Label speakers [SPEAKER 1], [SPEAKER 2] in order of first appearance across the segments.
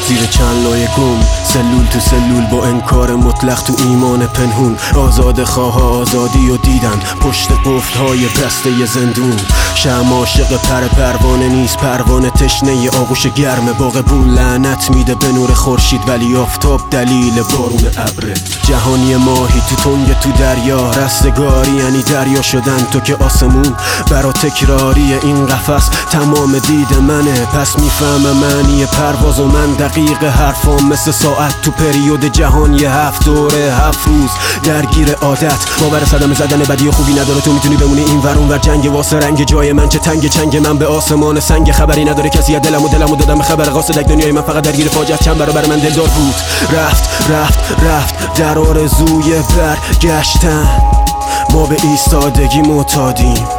[SPEAKER 1] زیر چند لایه گم، سلول تو سلول با انکار مطلق تو ایمان پنهون. آزاد خواه آزادی و دیدن پشت قفل‌های بسته زندون. شمع عاشق پروانه نیست، پروانه تشنه آغوش گرم باغبون. لعنت میده به نور خورشید ولی آفتاب دلیل بارون ابره. جهانی ماهی تو تنگ تو دریا، رستگاری یعنی دریا شدن تو که آسمون. برا تکراری این قفس تمام دید منه، پس میفهمم معنی پرواز و من دقیق حرفام مثل ساعت تو پریود جهانی 7 دوره 7 روز درگیر عادت. باور صدمه زدن بدی و خوبی نداره، تو میتونی بمونی این ور اون ور. جنگ واسه رنگ جای من چه تنگ، چنگ من به آسمان سنگ. خبری نداره کسی از دلمو دادم به خبر قاصدک. دنیای من فقط درگیر فاجعه، چند برابر من دلدار بود. رفت در آرزوی برگشتن. ما به ایستادگی معتادیم،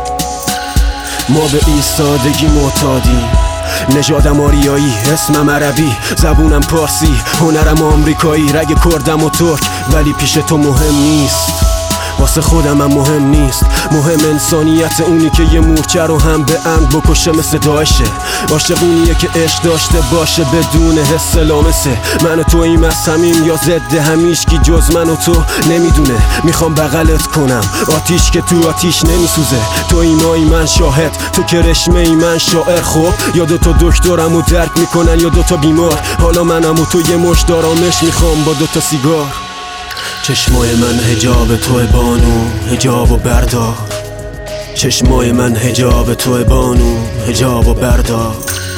[SPEAKER 1] ما به ایستادگی معتادیم. نژادم آریایی، اسمم عربی، زبونم پارسی، هنرم آمریکایی، رگ کردم و ترک ولی پیش تو مهم نیست. واسه خودم هم مهم نیست، مهم انسانیت اونی که یه مورچه رو هم به عمد بکشه مثل داعشه. عاشق اونیه که عشق داشته باشه بدون حس لامسه. من و توییم از صمیم یا ضد همیشگی جز من و تو نمیدونه. میخوام بغلت کنم آتیش که تو آتیش نمیسوزه. تو ایمایی من شاهد، تو کرشمه ای من شاعر. خب یا دوتا دکترم رو درک میکنن یا دوتا بیمار. حالا منم و تو یه مشت آرامش میخوام با دوتا سیگار. چشمای من حجاب توی بانو، حجاب و بردار. چشمای من حجاب توی بانو، حجاب و بردار.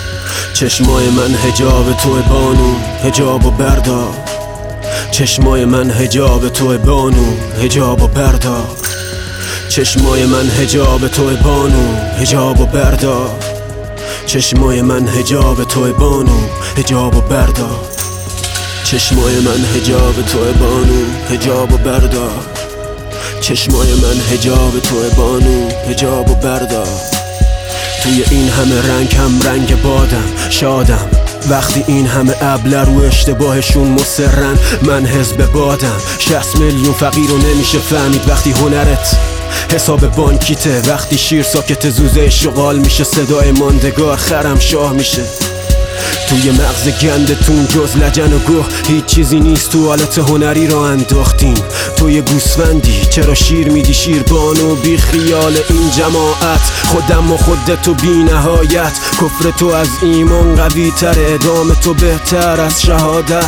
[SPEAKER 1] چشمای من حجاب توی بانو، حجاب و بردار. چشمای من حجاب توی بانو، حجاب و بردار. چشمای من حجاب توی بانو، حجاب و بردار. چشمای من حجاب توی بانو، حجاب و بردار. چشمای من حجاب توی بانو، حجاب و بردار. چشمای من حجاب توی بانو، حجاب و بردار. توی این همه رنگ هم رنگ بادم، شادم وقتی این همه ابله رو اشتباهشون مصرن. من حزب بادم، 60 میلیون فقیر رو نمیشه فهمید وقتی هنرت حساب بانکیته. وقتی شیر ساکت زوزه شغال میشه، صدای ماندگار خرم شاه میشه. توی مغز گندتون جز لجن و گوه هیچ چیزی نیست، تو حالت هنری را انداختیم. توی گوسفندی چرا شیر میدی شیر بانو بی خیال این جماعت. خودم و خودتو بی نهایت، کفر تو از ایمان قوی تر، ادامه تو بهتر از شهادت.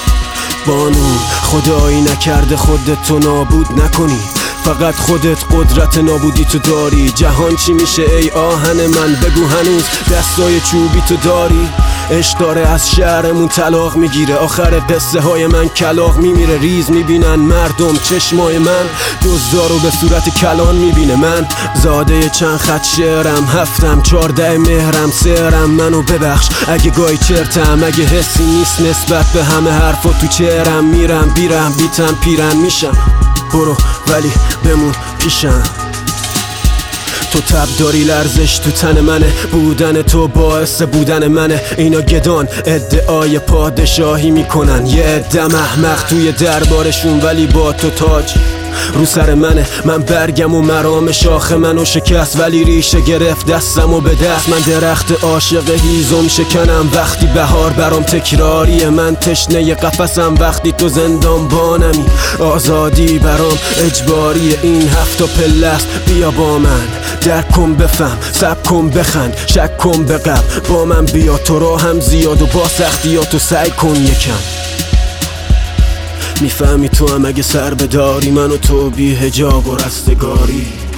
[SPEAKER 1] بانو خدایی نکرده خودتو نابود نکنی، فقط خودت قدرت نابودی تو داری. جهان چی میشه ای آهن من، بگو هنوز دستای چوبی تو داری. عشق داره از شهرمون طلاق میگیره، آخر قصه های من کلاغ میمیره. ریز میبینن مردم چشمای من، دزدارو به صورت کلان میبینه. من زاده چند خط شعرم، هفتم 14 مهرم، سهرم. منو ببخش اگه گاهی چرتم، اگه حسی نیست نسبت به همه حرفا تو چهرم. میرم بیرم بیتم پیرن میشم، برو ولی بمون پیشم. تو تب داری لرزش تو تن منه، بودن تو باعث بودن منه. اینا گدان ادعای پادشاهی میکنن، یه عده احمق توی دربارشون ولی با تو تاج رو سر منه. من برگم و مرام شاخه منو شکست ولی ریشه گرفت دستم و به دست. من درخت عاشق هیزم شکنم وقتی بهار برام تکراریه. من تشنه قفسم وقتی تو زندان بانمی. آزادی برام اجباریه، این 7 پله است. بیا با من درک کن بفهم، سب کن بخند، شک کن بقب. با من بیا تو را هم زیاد و با سختیاتو سعی کن یکم. میفهمی تو هم اگه سر بداری، من و تو بی حجاب و رستگاری.